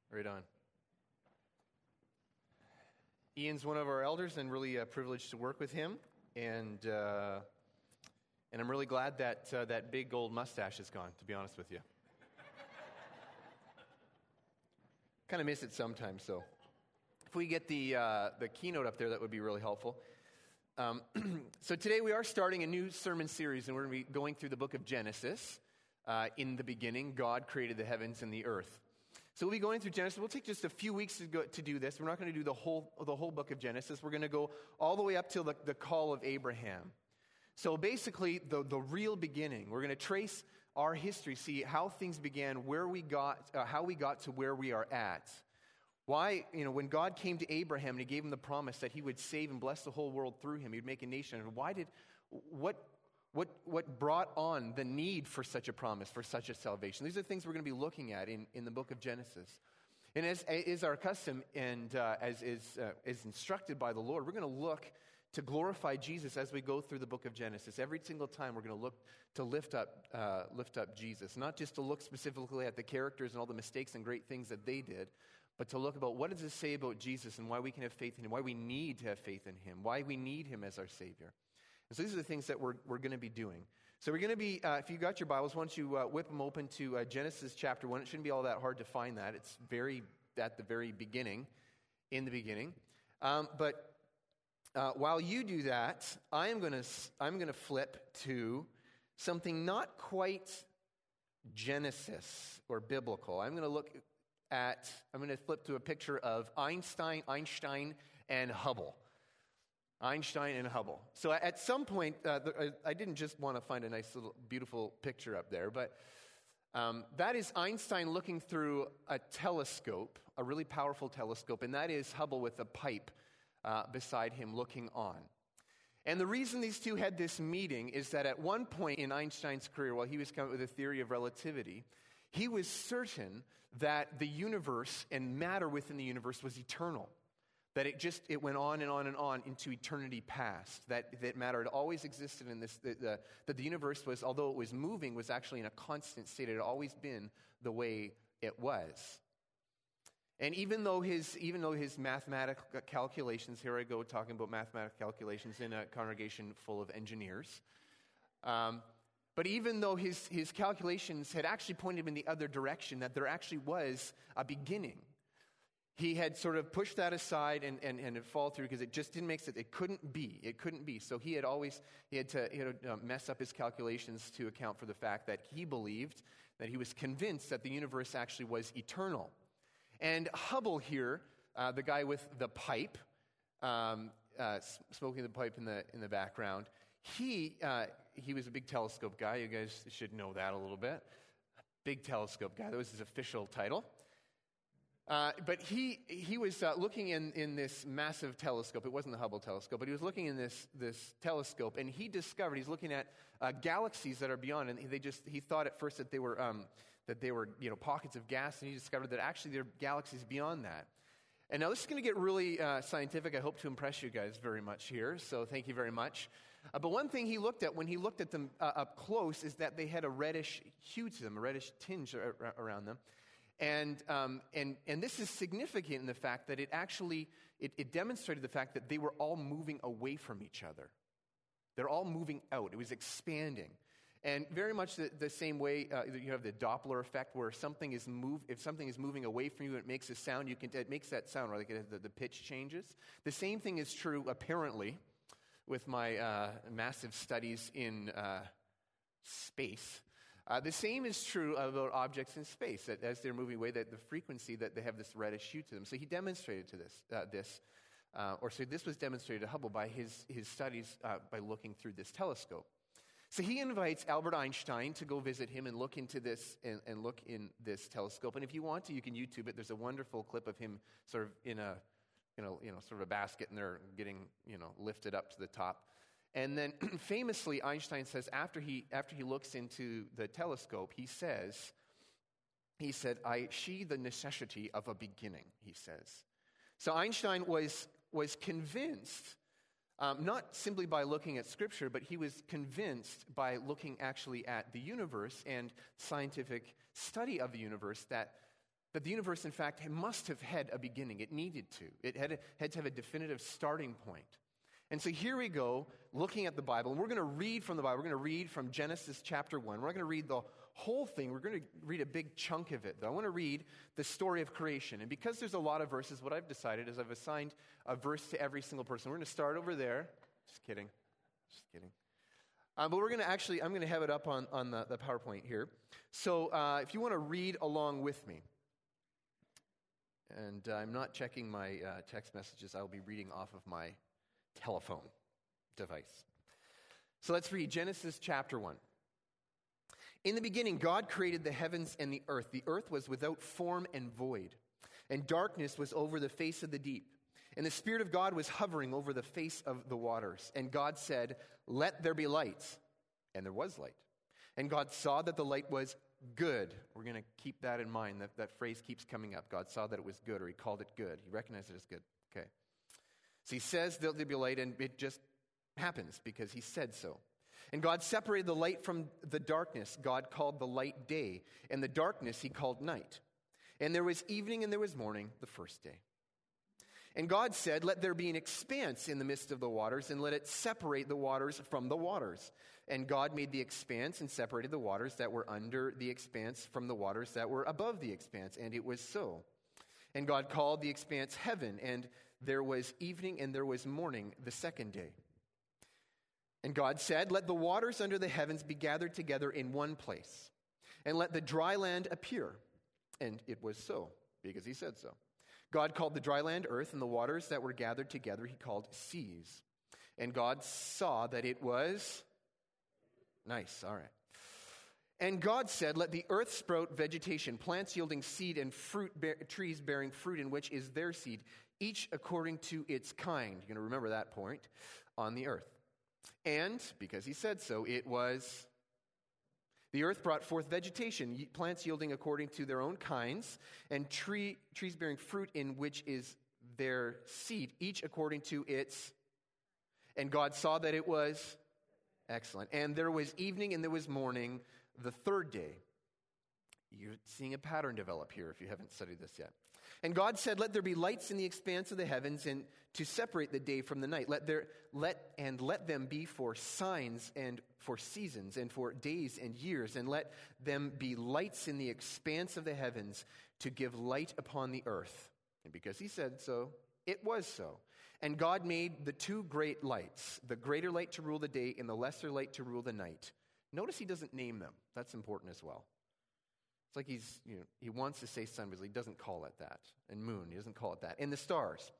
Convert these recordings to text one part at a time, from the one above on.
Right on. Ian's one of our elders, and really privileged to work with him. And I'm really glad that that big gold mustache is gone, to be honest with you. Kind of miss it sometimes, so. If we get the keynote up there, that would be really helpful. So today we are starting a new sermon series, and we're going to be going through the book of Genesis. In the beginning, God created the heavens and the earth. So we'll be going through Genesis. We'll take just a few weeks to do this. We're not going to do the whole book of Genesis. We're going to go all the way up till the call of Abraham. So basically, the real beginning. We're going to trace our history, see how things began, where we got, how we got to where we are at. Why, when God came to Abraham and he gave him the promise that he would save and bless the whole world through him, he'd make a nation. And what brought on the need for such a promise, for such a salvation? These are things we're going to be looking at in the book of Genesis. And as is our custom, and as is instructed by the Lord, we're going to look to glorify Jesus as we go through the book of Genesis. Every single time we're going to look to lift up Jesus, not just to look specifically at the characters and all the mistakes and great things that they did, but to look about what does it say about Jesus and why we can have faith in him, why we need to have faith in him, why we need him as our Savior. And so these are the things that we're going to be doing. So we're going to be, if you got your Bibles, why don't you whip them open to Genesis chapter 1. It shouldn't be all that hard to find that. It's at the very beginning, in the beginning. But while you do that, I'm going to flip to something not quite Genesis or biblical. I'm going to flip to a picture of Einstein, and Hubble. Einstein and Hubble. So at some point, I didn't just want to find a nice little beautiful picture up there, but that is Einstein looking through a telescope, a really powerful telescope, and that is Hubble with a pipe beside him looking on. And the reason these two had this meeting is that at one point in Einstein's career, while he was coming up with a theory of relativity, he was certain that the universe and matter within the universe was eternal. That it went on and on and on into eternity past. That matter had always existed in this. That the universe was, although it was moving, was actually in a constant state. It had always been the way it was. And even though his mathematical calculations, here I go talking about mathematical calculations in a congregation full of engineers. But even though his calculations had actually pointed him in the other direction, that there actually was a beginning. He had sort of pushed that aside and it fall through because it just didn't make sense. It couldn't be. So he had to mess up his calculations to account for the fact that he believed, that he was convinced that the universe actually was eternal. And Hubble here, the guy with the pipe, smoking the pipe in the background, he was a big telescope guy. You guys should know that a little bit. Big telescope guy. That was his official title. But he was looking in this massive telescope. It wasn't the Hubble telescope, but he was looking in this telescope, and he discovered, he's looking at galaxies that are beyond, and he thought at first that they were pockets of gas, and he discovered that actually there are galaxies beyond that. And now this is going to get really scientific. I hope to impress you guys very much here, so thank you very much. But one thing he looked at when he looked at them up close is that they had a reddish hue to them, a reddish tinge around them. And this is significant in the fact that it demonstrated the fact that they were all moving away from each other. They're all moving out. It was expanding. And very much the same way you have the Doppler effect, where if something is moving away from you, it makes a sound. It makes that sound, right? Like the pitch changes. The same thing is true, apparently, with my massive studies in space. The same is true about objects in space, that as they're moving away, that the frequency, that they have this reddish hue to them. So he demonstrated this was demonstrated to Hubble by his studies by looking through this telescope. So he invites Albert Einstein to go visit him and look into this and look in this telescope. And if you want to, you can YouTube it. There's a wonderful clip of him sort of in a sort of a basket, and they're getting lifted up to the top. And then famously, Einstein says after he looks into the telescope, he said, "I see the necessity of a beginning," he says. So Einstein was convinced, not simply by looking at Scripture, but he was convinced by looking actually at the universe and scientific study of the universe that that the universe, in fact, must have had a beginning. It needed to. It had to have a definitive starting point. And so here we go, looking at the Bible, and we're going to read from the Bible. We're going to read from Genesis chapter 1. We're not going to read the whole thing. We're going to read a big chunk of it, though. I want to read the story of creation. And because there's a lot of verses, what I've decided is I've assigned a verse to every single person. We're going to start over there. Just kidding. But we're going to actually, I'm going to have it up on the PowerPoint here. So if you want to read along with me, and I'm not checking my text messages, I'll be reading off of my telephone device. So let's read Genesis chapter 1. In the beginning, God created the heavens and the earth. The earth was without form and void, and darkness was over the face of the deep. And the Spirit of God was hovering over the face of the waters. And God said, "Let there be light." And there was light. And God saw that the light was good. We're going to keep that in mind. That phrase keeps coming up. God saw that it was good, or he called it good. He recognized it as good. Okay. So he says there'll be light, and it just happens because he said so. And God separated the light from the darkness. God called the light day, and the darkness he called night. And there was evening and there was morning the first day. And God said, "Let there be an expanse in the midst of the waters, and let it separate the waters from the waters." And God made the expanse and separated the waters that were under the expanse from the waters that were above the expanse, and it was so. And God called the expanse heaven, and there was evening and there was morning the second day. And God said, "Let the waters under the heavens be gathered together in one place, and let the dry land appear." And it was so, because he said so. God called the dry land earth, and the waters that were gathered together he called seas. And God saw that it was nice. All right. And God said, "Let the earth sprout vegetation, plants yielding seed, and trees bearing fruit in which is their seed, each according to its kind." You're going to remember that point, on the earth. And, because he said so, it was. The earth brought forth vegetation, plants yielding according to their own kinds, and trees bearing fruit in which is their seed, each according to its. And God saw that it was excellent. And there was evening and there was morning the third day. You're seeing a pattern develop here if you haven't studied this yet. And God said, "Let there be lights in the expanse of the heavens, and to separate the day from the night. Let them be for signs and for seasons and for days and years, and let them be lights in the expanse of the heavens to give light upon the earth." And because he said so, it was so. And God made the two great lights, the greater light to rule the day and the lesser light to rule the night. Notice he doesn't name them. That's important as well. It's like he wants to say sun, but he doesn't call it that. And moon, he doesn't call it that. And the stars.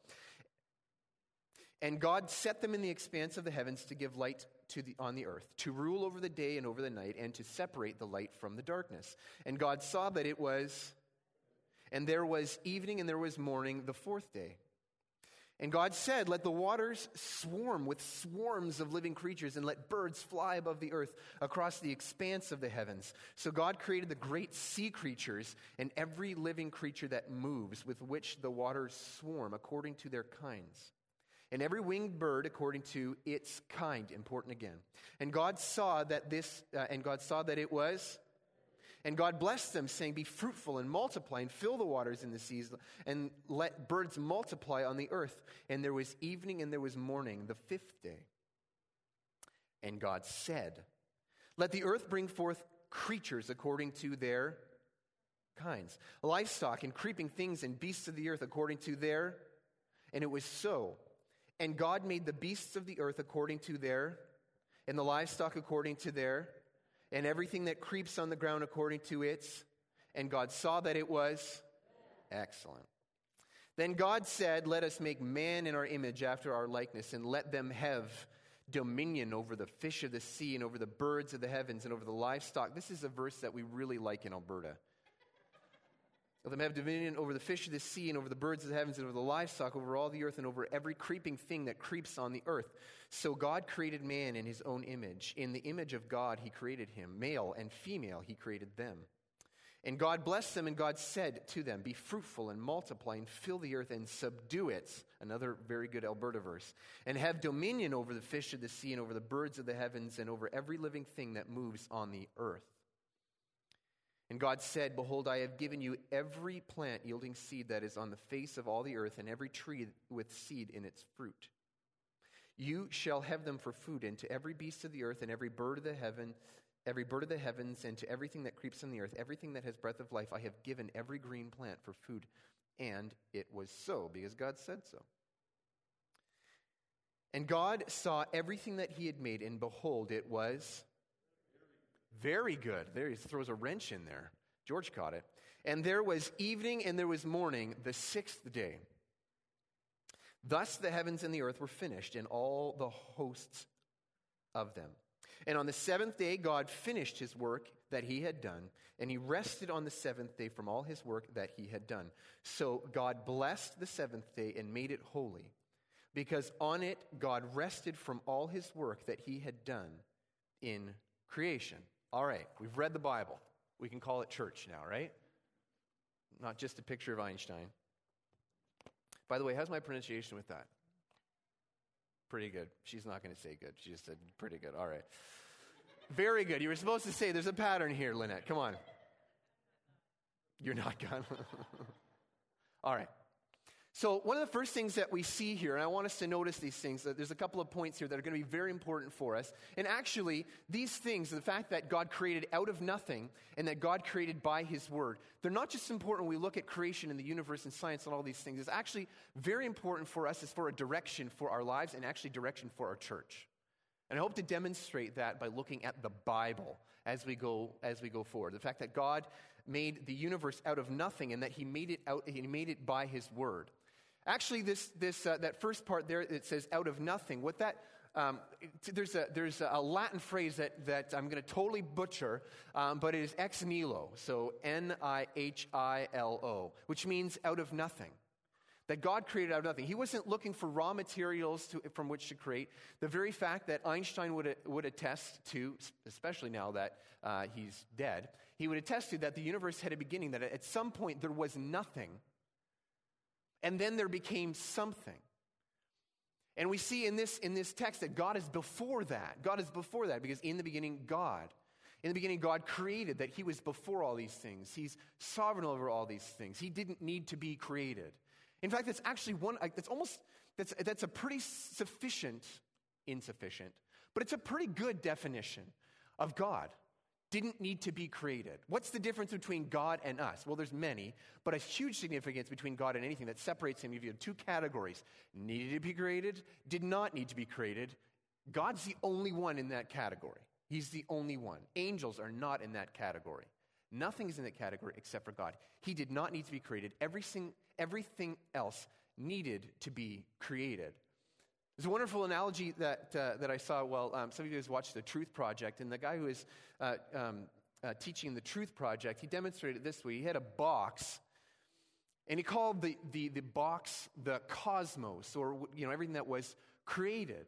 And God set them in the expanse of the heavens to give light on the earth, to rule over the day and over the night, and to separate the light from the darkness. And God saw that it was, and there was evening and there was morning the fourth day. And God said, "Let the waters swarm with swarms of living creatures, and let birds fly above the earth across the expanse of the heavens." So God created the great sea creatures and every living creature that moves, with which the waters swarm according to their kinds, and every winged bird according to its kind. Important again. And God saw that it was. And God blessed them, saying, "Be fruitful and multiply, and fill the waters in the seas, and let birds multiply on the earth." And there was evening and there was morning the fifth day. And God said, "Let the earth bring forth creatures according to their kinds, livestock and creeping things and beasts of the earth according to their." And it was so. And God made the beasts of the earth according to their, and the livestock according to their, and everything that creeps on the ground according to its. And God saw that it was excellent. Then God said, "Let us make man in our image after our likeness, and let them have dominion over the fish of the sea, and over the birds of the heavens, and over the livestock." This is a verse that we really like in Alberta. "Let them have dominion over the fish of the sea, and over the birds of the heavens, and over the livestock, over all the earth, and over every creeping thing that creeps on the earth." So God created man in his own image. In the image of God he created him. Male and female he created them. And God blessed them, and God said to them, "Be fruitful and multiply, and fill the earth and subdue it." Another very good Alberta verse. "And have dominion over the fish of the sea, and over the birds of the heavens, and over every living thing that moves on the earth." And God said, behold, I have given you every plant yielding seed that is on the face of all the earth, and every tree with seed in its fruit. You shall have them for food, and to every beast of the earth, and every bird of the heavens, and to everything that creeps on the earth, everything that has breath of life, I have given every green plant for food. And it was so, because God said so. And God saw everything that he had made, and behold, it was very good. There he throws a wrench in there. George caught it. And there was evening and there was morning, the sixth day. Thus the heavens and the earth were finished, and all the hosts of them. And on the seventh day God finished his work that he had done, and he rested on the seventh day from all his work that he had done. So God blessed the seventh day and made it holy, because on it God rested from all his work that he had done in creation. All right, we've read the Bible. We can call it church now, right? Not just a picture of Einstein. By the way, how's my pronunciation with that? Pretty good. She's not going to say good. She just said pretty good. All right. Very good. You were supposed to say there's a pattern here, Lynette. Come on. You're not going to. All right. So one of the first things that we see here, and I want us to notice these things, there's a couple of points here that are going to be very important for us. And actually, these things, the fact that God created out of nothing and that God created by his word, they're not just important when we look at creation and the universe and science and all these things. It's actually very important for us as for a direction for our lives and actually direction for our church. And I hope to demonstrate that by looking at the Bible as we go forward. The fact that God made the universe out of nothing and that he made it by his word. Actually, that first part there, it says out of nothing. What that there's a Latin phrase that I'm going to totally butcher, but it is ex nihilo, so Nihilo, which means out of nothing. That God created out of nothing. He wasn't looking for raw materials from which to create. The very fact that Einstein would attest to, especially now that he's dead, he would attest to that the universe had a beginning, that at some point there was nothing, and then there became something. And we see in this text that God is before that. God is before that because in the beginning, God created, that he was before all these things. He's sovereign over all these things. He didn't need to be created. In fact, that's actually that's a pretty insufficient, but it's a pretty good definition of God. Didn't need to be created. What's the difference between God and us? Well, there's many, but a huge significance between God and anything that separates him. If you have two categories, needed to be created, did not need to be created. God's the only one in that category. He's the only one. Angels are not in that category. Nothing is in that category except for God. He did not need to be created. Everything else needed to be created. There's a wonderful analogy that I saw. Some of you guys watched the Truth Project, and the guy who is teaching the Truth Project, he demonstrated it this way. He had a box, and he called the box the cosmos, or everything that was created.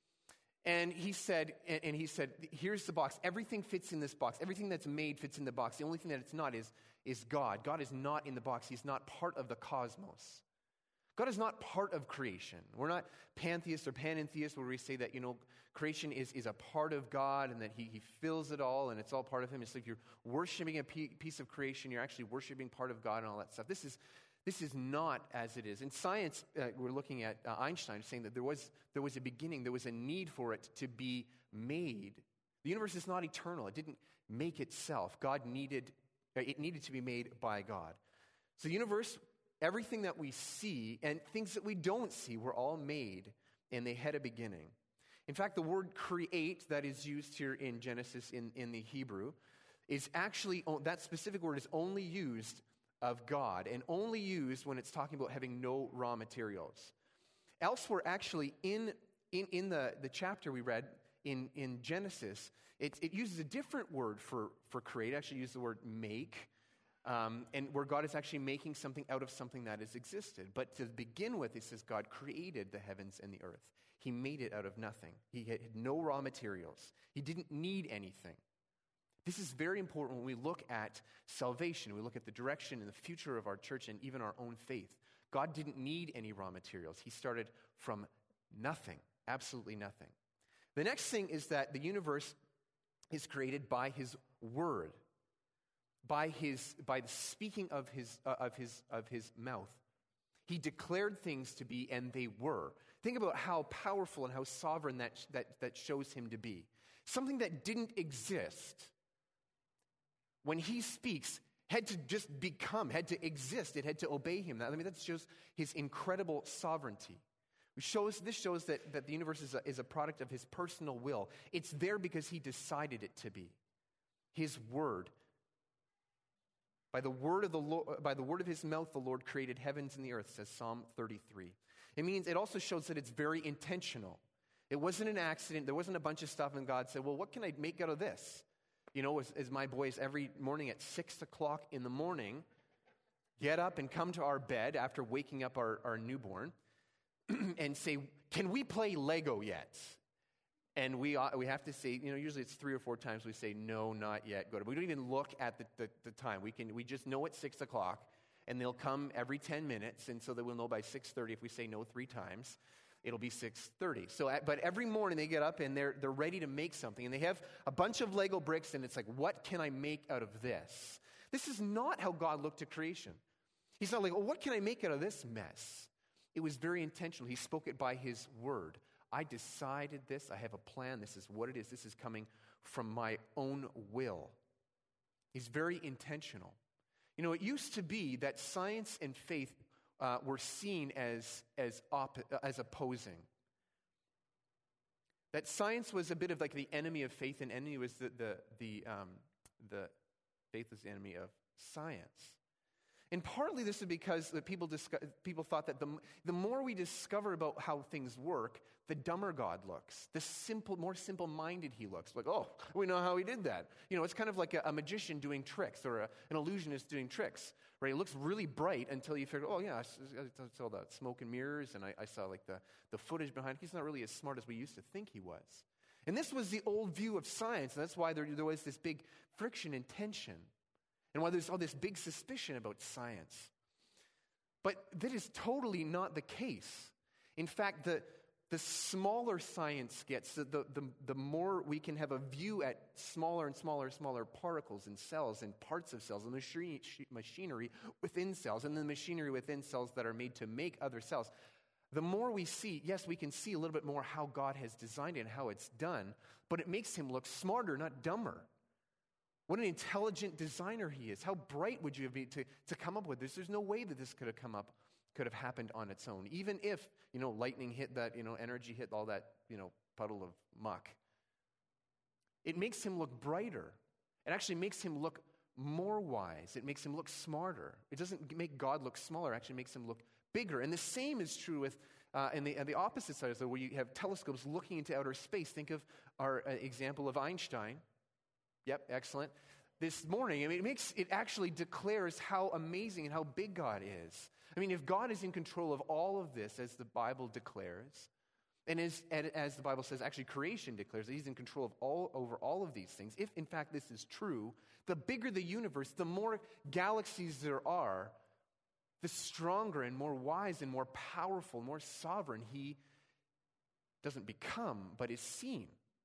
And he said, here's the box. Everything fits in this box. Everything that's made fits in the box. The only thing that it's not is God. God is not in the box. He's not part of the cosmos. God is not part of creation. We're not pantheists or panentheists where we say that, creation is a part of God and that he fills it all and it's all part of him. It's like you're worshiping a piece of creation. You're actually worshiping part of God and all that stuff. This is not as it is. In science, we're looking at Einstein saying that there was a beginning. There was a need for it to be made. The universe is not eternal. It didn't make itself. It needed to be made by God. So the universe, everything that we see and things that we don't see were all made, and they had a beginning. In fact, the word create that is used here in Genesis in the Hebrew is actually, that specific word is only used of God and only used when it's talking about having no raw materials. Elsewhere, actually, in the chapter we read in Genesis, it uses a different word for create. It actually uses the word make. And where God is actually making something out of something that has existed. But to begin with, it says God created the heavens and the earth. He made it out of nothing. He had no raw materials. He didn't need anything. This is very important when we look at salvation. We look at the direction and the future of our church and even our own faith. God didn't need any raw materials. He started from nothing, absolutely nothing. The next thing is that the universe is created by his word. by the speaking of his mouth. He declared things to be, and they were. Think about how powerful and how sovereign that shows him to be. Something that didn't exist, when he speaks, had to just become, had to exist. It had to obey him. That shows his incredible sovereignty. This shows that the universe is a product of his personal will. It's there because he decided it to be. His word. By the word of his mouth, the Lord created heavens and the earth, says Psalm 33. It also shows that it's very intentional. It wasn't an accident. There wasn't a bunch of stuff, and God said, well, what can I make out of this? As my boys every morning at 6 o'clock in the morning get up and come to our bed after waking up our newborn and say, can we play Lego yet? And we have to say, usually it's 3 or 4 times we say, no, not yet. We don't even look at the time. We just know it's 6 o'clock, and they'll come every 10 minutes, and so that we'll know by 6:30 if we say no 3 times. It'll be 6:30. But every morning they get up and they're ready to make something. And they have a bunch of Lego bricks, and it's like, what can I make out of this? This is not how God looked at creation. He's not like, oh, what can I make out of this mess? It was very intentional. He spoke it by his word. I decided this. I have a plan. This is what it is. This is coming from my own will. He's very intentional. It used to be that science and faith were seen as opposing. That science was a bit of like the enemy of faith, and enemy was the faith was the enemy of science. And partly this is because people thought that the more we discover about how things work, the dumber God looks, more simple-minded he looks. Like, oh, we know how he did that. It's kind of like a magician doing tricks or an illusionist doing tricks, right? It looks really bright until you figure, oh yeah, I saw the smoke and mirrors, and I saw like the footage behind. He's not really as smart as we used to think he was. And this was the old view of science, and that's why there was this big friction and tension. And why there's all this big suspicion about science. But that is totally not the case. In fact, the smaller science gets, the more we can have a view at smaller and smaller particles and cells and parts of cells and machinery within cells and the machinery within cells that are made to make other cells. The more we see, yes, we can see a little bit more how God has designed it and how it's done, but it makes him look smarter, not dumber. What an intelligent designer he is. How bright would you be to come up with this? There's no way that this could have happened on its own. Even if, lightning hit that, energy hit all that, puddle of muck. It makes him look brighter. It actually makes him look more wise. It makes him look smarter. It doesn't make God look smaller. It actually makes him look bigger. And the same is true with, and the opposite side is where you have telescopes looking into outer space. Think of our example of Einstein. Yep, excellent. This morning, it actually declares how amazing and how big God is. If God is in control of all of this, as the Bible declares, and as the Bible says, actually creation declares that he's in control over all of these things. If, in fact, this is true, the bigger the universe, the more galaxies there are, the stronger and more wise and more powerful, more sovereign he doesn't become, but is seen.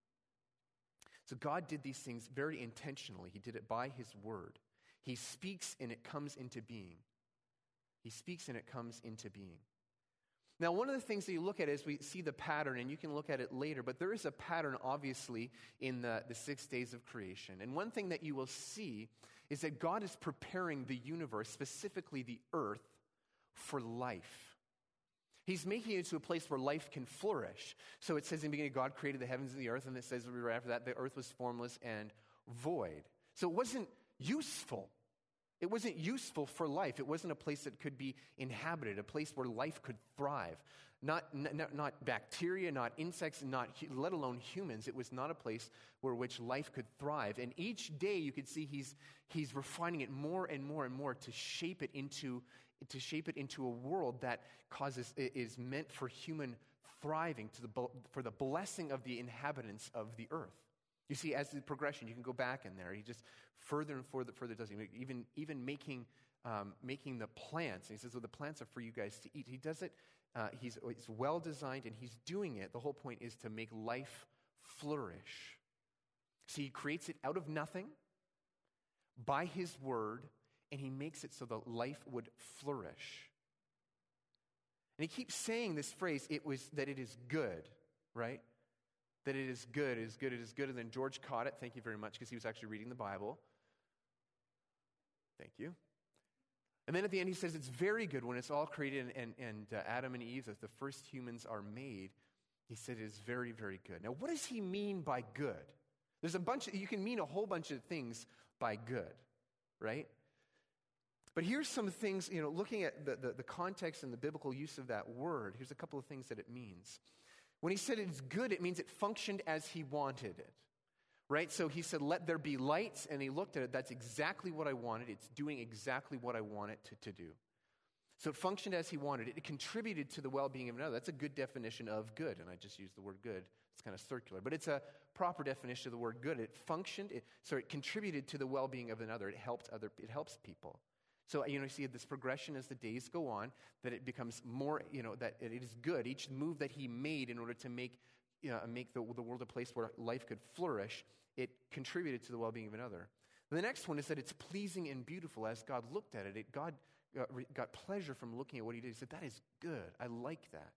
So God did these things very intentionally. He did it by his word. He speaks and it comes into being. He speaks and it comes into being. Now, one of the things that you look at is we see the pattern, and you can look at it later, but there is a pattern, obviously, in the 6 days of creation. And one thing that you will see is that God is preparing the universe, specifically the earth, for life. He's making it into a place where life can flourish. So it says in the beginning, God created the heavens and the earth, and it says right after that, the earth was formless and void. So it wasn't useful. It wasn't useful for life. It wasn't a place that could be inhabited, a place where life could thrive. Not bacteria, not insects, let alone humans. It was not a place where which life could thrive. And each day you could see he's refining it more and more and more to shape it into a world that is meant for human thriving, for the blessing of the inhabitants of the earth. You see, as the progression, you can go back in there. He just further and further does it. Even making the plants. And he says, well, the plants are for you guys to eat. He does it. It's well designed, and he's doing it. The whole point is to make life flourish. So he creates it out of nothing, by his word, and he makes it so that life would flourish. And he keeps saying this phrase, that it is good, right? That it is good, it is good, it is good. And then George caught it, thank you very much, because he was actually reading the Bible. Thank you. And then at the end he says it's very good when it's all created and Adam and Eve, as the first humans are made. He said it is very, very good. Now what does he mean by good? You can mean a whole bunch of things by good, right? But here's some things, looking at the context and the biblical use of that word, here's a couple of things that it means. When he said it's good, it means it functioned as he wanted it, right? So he said, let there be lights, and he looked at it, that's exactly what I wanted. It's doing exactly what I want it to do. So it functioned as he wanted it. It contributed to the well-being of another. That's a good definition of good, and I just used the word good. It's kind of circular, but it's a proper definition of the word good. It functioned, so it contributed to the well-being of another. It helps people. So, you see this progression as the days go on, that it becomes more, that it is good. Each move that he made in order to make the world a place where life could flourish, it contributed to the well-being of another. The next one is that it's pleasing and beautiful. As God looked at it, God got pleasure from looking at what he did. He said, that is good. I like that.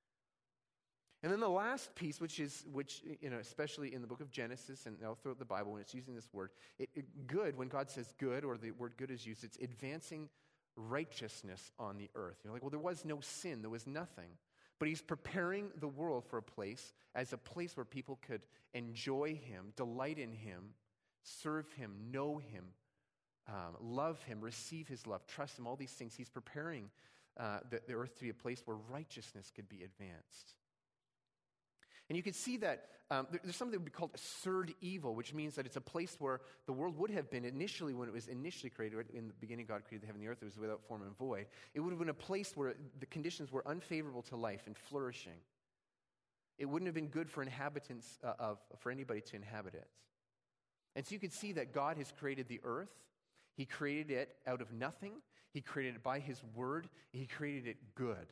And then the last piece, which especially in the book of Genesis and all throughout the Bible, when it's using this word, good, when God says good, or the word good is used, it's advancing righteousness on the earth. You're like, well, there was no sin, there was nothing. But he's preparing the world for a place where people could enjoy him, delight in him, serve him, know him, love him, receive his love, trust him, all these things. He's preparing the earth to be a place where righteousness could be advanced. And you can see that there's something that would be called a third evil, which means that it's a place where the world would have been initially, when it was initially created. In the beginning, God created the heaven and the earth. It was without form and void. It would have been a place where the conditions were unfavorable to life and flourishing. It wouldn't have been good for inhabitants, for anybody to inhabit it. And so you can see that God has created the earth. He created it out of nothing. He created it by his word. He created it good.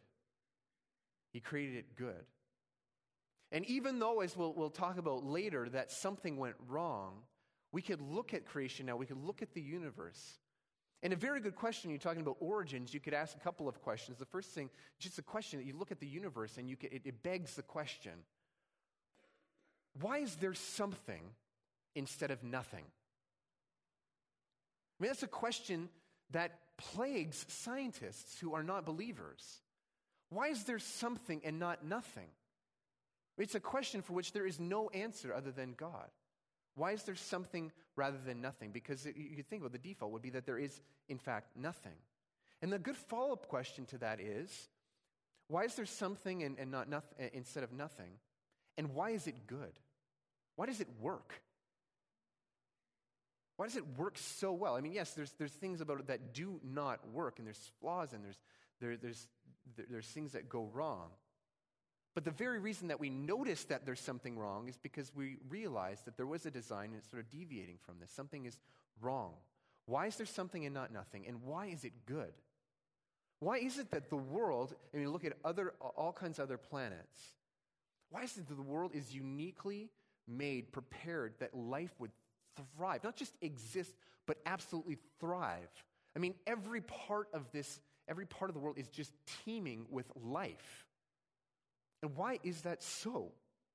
He created it good. And even though, as we'll talk about later, that something went wrong, we could look at creation now, we could look at the universe. And a very good question, you're talking about origins, you could ask a couple of questions. The first thing, just a question, that you look at the universe and it begs the question, why is there something instead of nothing? I mean, that's a question that plagues scientists who are not believers. Why is there something and not nothing? It's a question for which there is no answer other than God. Why is there something rather than nothing? Because you could think, well, the default would be that there is, in fact, nothing. And the good follow-up question to that is, why is there something and not nothing instead of nothing? And why is it good? Why does it work? Why does it work so well? I mean, yes, there's things about it that do not work, and there's flaws, and there's things that go wrong. But the very reason that we notice that there's something wrong is because we realize that there was a design and it's sort of deviating from this. Something is wrong. Why is there something and not nothing? And why is it good? Why is it that the world, and you look at all kinds of other planets, why is it that the world is uniquely made, prepared, that life would thrive? Not just exist, but absolutely thrive. I mean, every part of the world is just teeming with life. And why is that so?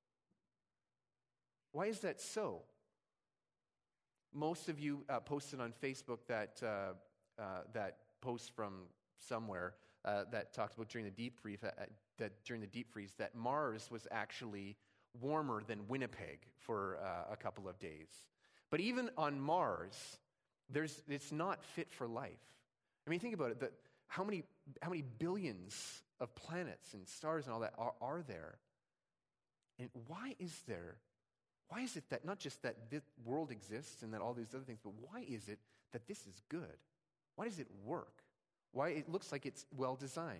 Why is that so? Most of you posted on Facebook that post from somewhere that talked about during the deep freeze, that Mars was actually warmer than Winnipeg for a couple of days. But even on Mars, it's not fit for life. I mean, think about it. How many billions of planets and stars and all that are there? And why is it that not just that this world exists and that all these other things, but why is it that this is good? Why does it work? Why it looks like it's well designed?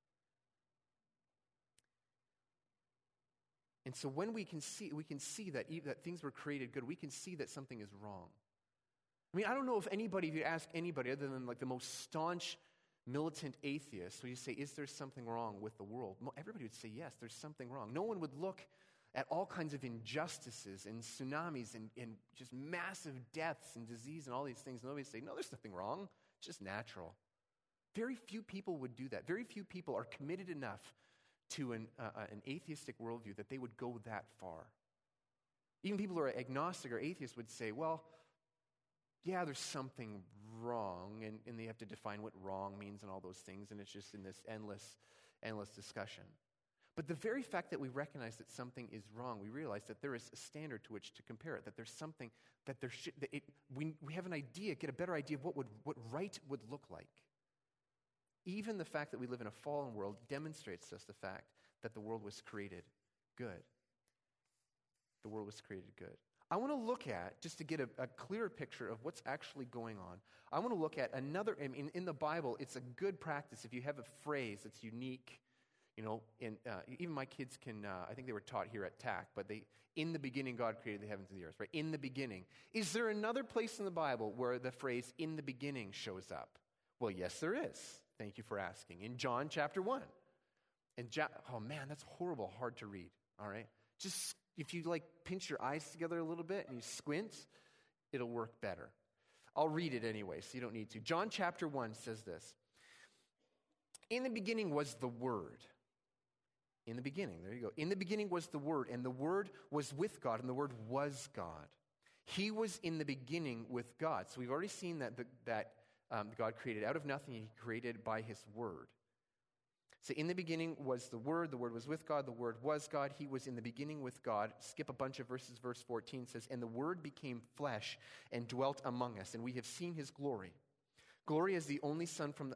And so when we can see that things were created good, we can see that something is wrong. I mean, I don't know if you ask anybody other than like the most staunch militant atheists, when you say, is there something wrong with the world? Everybody would say, yes, there's something wrong. No one would look at all kinds of injustices and tsunamis and just massive deaths and disease and all these things, nobody would say, no, there's nothing wrong. It's just natural. Very few people would do that. Very few people are committed enough to an atheistic worldview that they would go that far. Even people who are agnostic or atheists would say, well, yeah, there's something wrong, and they have to define what wrong means and all those things, and it's just in this endless discussion. But the very fact that we recognize that something is wrong, we realize that there is a standard to which to compare it, that there's something, that there should, we have an idea, get a better idea of what right would look like. Even the fact that we live in a fallen world demonstrates to us the fact that the world was created good. The world was created good. I want to look at, just to get a clearer picture of what's actually going on, I want to look at another, in the Bible, it's a good practice if you have a phrase that's unique. Even my kids can, I think they were taught here at TAC, but in the beginning God created the heavens and the earth, right? In the beginning. Is there another place in the Bible where the phrase in the beginning shows up? Well, yes, there is. Thank you for asking. In John chapter 1. Oh man, that's hard to read, all right? Just, if you pinch your eyes together a little bit and you squint, it'll work better. I'll read it anyway, so you don't need to. John chapter 1 says this. In the beginning was the Word. In the beginning, there you go. In the beginning was the Word, and the Word was with God, and the Word was God. He was in the beginning with God. So we've already seen that God created out of nothing, He created by His Word. So in the beginning was the Word was with God, the Word was God, He was in the beginning with God. Skip a bunch of verses, verse 14 says, and the Word became flesh and dwelt among us, and we have seen His glory. Glory as the only Son from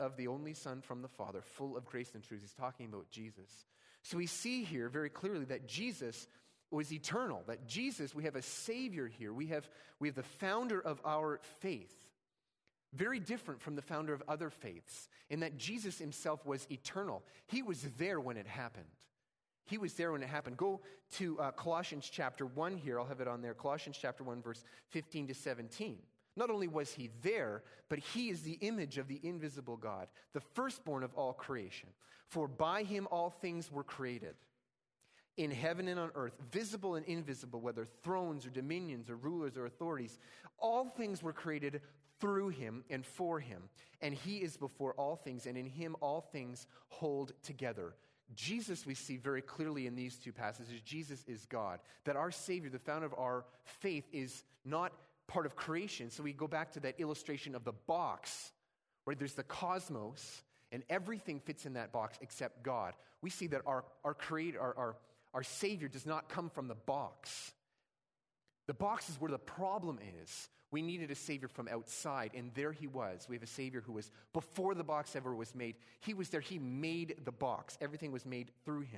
the Father, full of grace and truth. He's talking about Jesus. So we see here very clearly that Jesus was eternal, that Jesus, we have a Savior here. We have the founder of our faith. Very different from the founder of other faiths, in that Jesus himself was eternal. He was there when it happened. He was there when it happened. Go to Colossians chapter 1 here. I'll have it on there. Colossians chapter 1, verse 15 to 17. Not only was he there, but he is the image of the invisible God, the firstborn of all creation. For by him all things were created, in heaven and on earth, visible and invisible, whether thrones or dominions or rulers or authorities. All things were created through him and for him. And he is before all things, and in him all things hold together. Jesus, we see very clearly in these two passages, Jesus is God. That our Savior, the founder of our faith, is not part of creation. So we go back to that illustration of the box, where there's the cosmos, and everything fits in that box except God. We see that our Creator, our Savior does not come from the box. The box is where the problem is. We needed a Savior from outside, and there he was. We have a Savior who was, before the box ever was made, he was there. He made the box. Everything was made through him.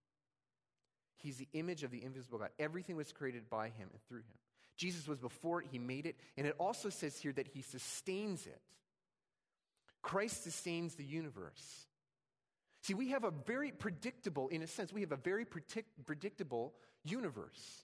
He's the image of the invisible God. Everything was created by him and through him. Jesus was before it, he made it, and it also says here that he sustains it. Christ sustains the universe. See, we have a very predictable, in a sense, we have a very predictable universe.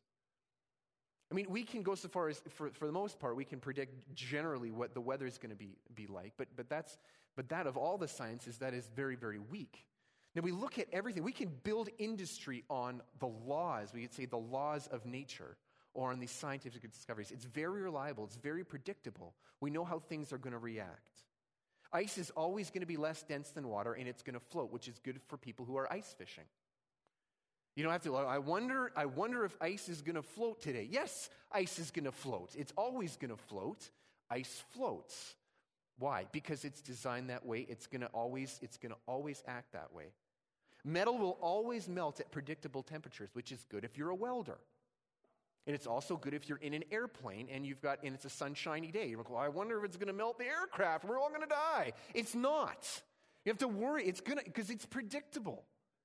I mean, we can go so far as, for the most part, we can predict generally what the weather is going to be like, but that of all the sciences, that is very, very weak. Now, we look at everything. We can build industry on the laws, we could say the laws of nature, or on these scientific discoveries. It's very reliable. It's very predictable. We know how things are going to react. Ice is always going to be less dense than water, and it's going to float, which is good for people who are ice fishing. You don't have to, I wonder if ice is going to float today. Yes, ice is going to float. It's always going to float. Ice floats. Why? Because it's designed that way. It's going to always act that way. Metal will always melt at predictable temperatures, which is good if you're a welder. And it's also good if you're in an airplane and it's a sunshiny day. You're like, well, I wonder if it's going to melt the aircraft. We're all going to die. It's not. You have to worry. Because it's predictable.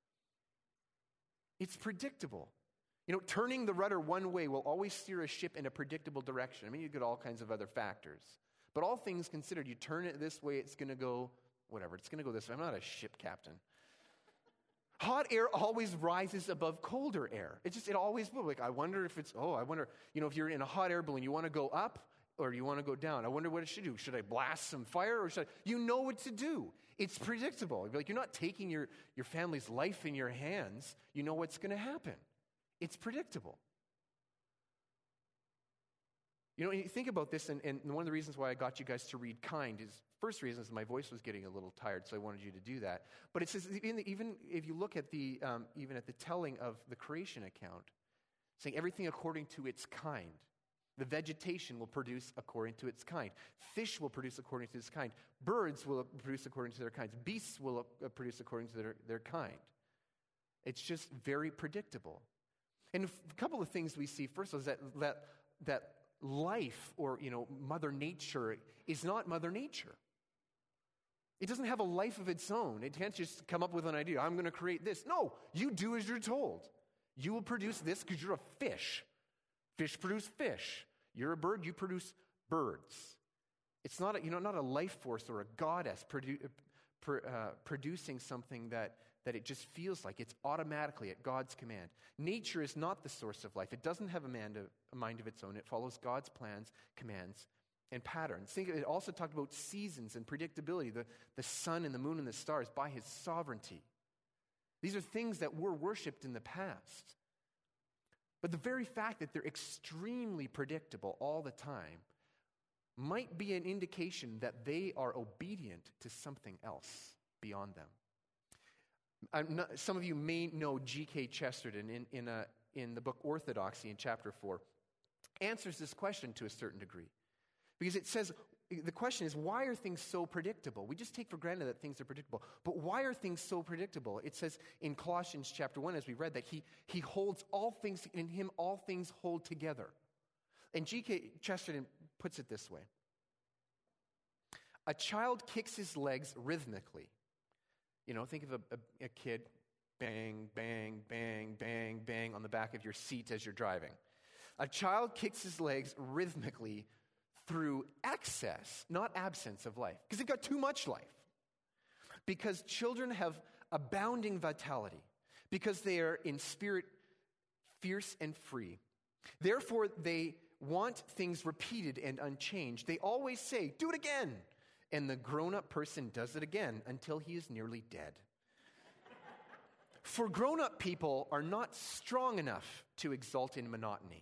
It's predictable. Turning the rudder one way will always steer a ship in a predictable direction. I mean, you get all kinds of other factors. But all things considered, you turn it this way, it's going to go, whatever, it's going to go this way. I'm not a ship captain. Hot air always rises above colder air. It always will. Like, I wonder, if you're in a hot air balloon, you want to go up or you want to go down. I wonder what it should do. Should I blast some fire or you know what to do. It's predictable. You're not taking your family's life in your hands. You know what's going to happen. It's predictable. You know, you think about this, and one of the reasons why I got you guys to read Kind is, first reason is my voice was getting a little tired, so I wanted you to do that. But it says, even if you look at even at the telling of the creation account, saying everything according to its kind. The vegetation will produce according to its kind. Fish will produce according to its kind. Birds will produce according to their kinds. Beasts will produce according to their kind. It's just very predictable. And a couple of things we see, first is that life, or Mother Nature, is not Mother Nature. It doesn't have a life of its own. It can't just come up with an idea. I'm going to create this. No, you do as you're told. You will produce this because you're a fish. Fish produce fish. You're a bird, you produce birds. It's not a life force or a goddess producing something that it just feels like. It's automatically at God's command. Nature is not the source of life. It doesn't have a mind of its own. It follows God's plans, commands, and patterns. It also talked about seasons and predictability, the sun and the moon and the stars by his sovereignty. These are things that were worshipped in the past. But the very fact that they're extremely predictable all the time might be an indication that they are obedient to something else beyond them. Some of you may know G.K. Chesterton in the book Orthodoxy in chapter 4, answers this question to a certain degree. Because it says, the question is, why are things so predictable? We just take for granted that things are predictable. But why are things so predictable? It says in Colossians chapter 1, as we read, that he holds all things, in him all things hold together. And G.K. Chesterton puts it this way. A child kicks his legs rhythmically. Think of a kid, bang, bang, bang, bang, bang on the back of your seat as you're driving. A child kicks his legs rhythmically through excess, not absence of life, because they've got too much life. Because children have abounding vitality, because they are in spirit fierce and free. Therefore, they want things repeated and unchanged. They always say, do it again. And the grown-up person does it again until he is nearly dead. For grown-up people are not strong enough to exult in monotony.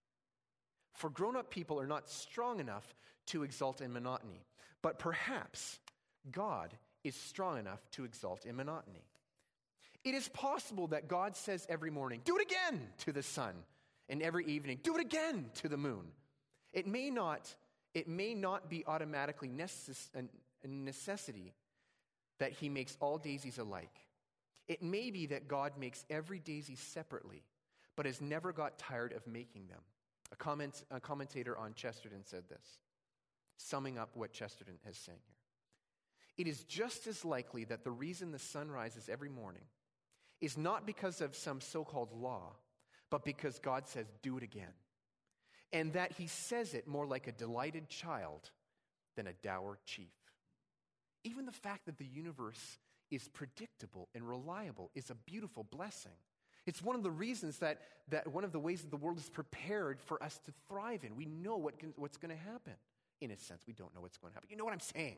For grown-up people are not strong enough to exult in monotony. But perhaps God is strong enough to exult in monotony. It is possible that God says every morning, do it again to the sun, and every evening, do it again to the moon. It may not be automatically a necessity that he makes all daisies alike. It may be that God makes every daisy separately, but has never got tired of making them. A commentator on Chesterton said this, summing up what Chesterton is saying here. It is just as likely that the reason the sun rises every morning is not because of some so-called law, but because God says, do it again. And that he says it more like a delighted child than a dour chief. Even the fact that the universe is predictable and reliable is a beautiful blessing. It's one of the reasons that one of the ways that the world is prepared for us to thrive in. We know what's going to happen. In a sense, we don't know what's going to happen. You know what I'm saying?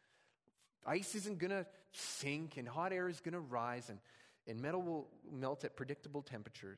Ice isn't going to sink, and hot air is going to rise, and metal will melt at predictable temperatures.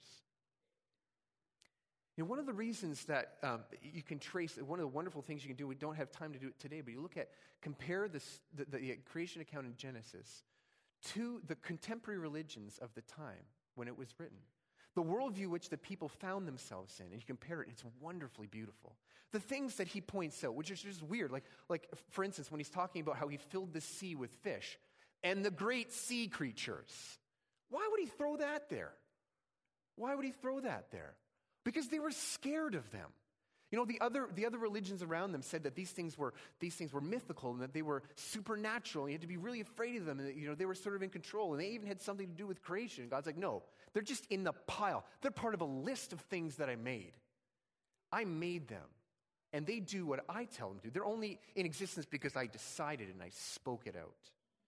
One of the reasons that you can trace, one of the wonderful things you can do, we don't have time to do it today, but you compare the creation account in Genesis to the contemporary religions of the time when it was written. The worldview which the people found themselves in, and you compare it, it's wonderfully beautiful. The things that he points out, which is just weird, like for instance, when he's talking about how he filled the sea with fish and the great sea creatures. Why would he throw that there? Why would he throw that there? Because they were scared of them. The other religions around them said that these things were mythical and that they were supernatural. And you had to be really afraid of them. And they were sort of in control. And they even had something to do with creation. And God's like, no, they're just in the pile. They're part of a list of things that I made. I made them. And they do what I tell them to. They're only in existence because I decided and I spoke it out.